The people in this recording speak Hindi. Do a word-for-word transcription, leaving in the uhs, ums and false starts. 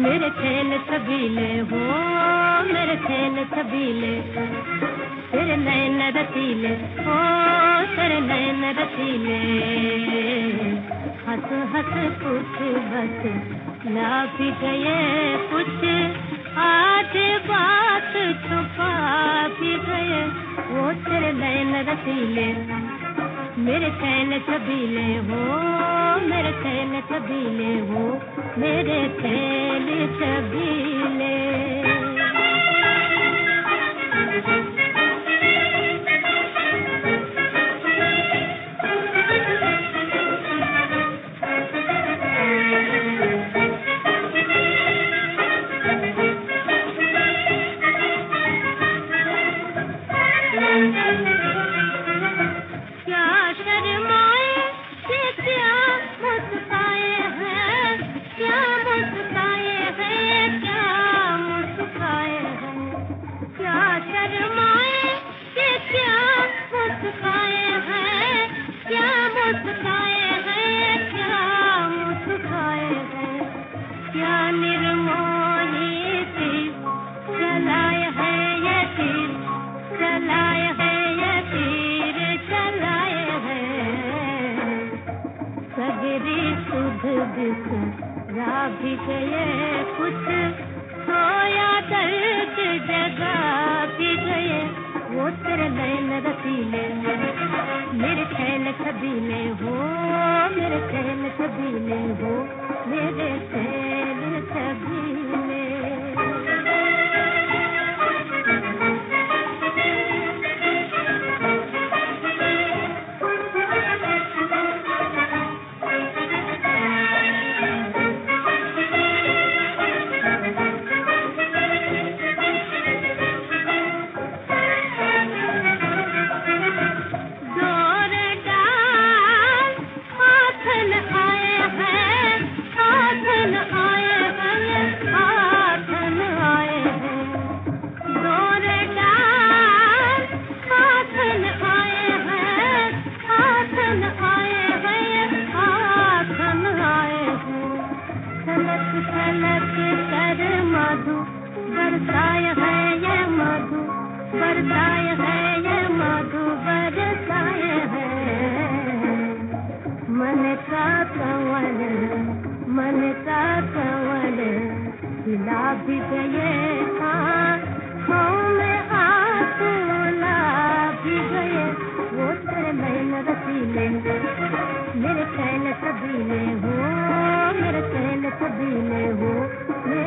मेरे खेल छबीले हो, मेरे खेल छबीले, तेरे नैन रसीले हो, तेरे नैन रसीले। हंस हंस कुछ बस ला भी गए कुछ, आज बात छुपा भी गए, वो तेरे नैन रसीले, मेरे खेल छबीले हो, मेरे खेल छबीले हो, मेरे खेल छबीले। भी गए कुछ, सोया दर्द जगा भी गए, वो तेरे नैन रसीले, मेरे खेल छबीले हो, मेरे खेल छबीले हो, मेरे खेल छबीले। बरसाए है ये मधु, बरसाए है ये मधु, बरसाए है मन का कंवल, मन का कंवल खिला भी गए, आँखों में आंसू ला भी गए, वो तेरे नैन रसीले, मेरे खेल छबीले हो, मेरे खेल छबीले हो।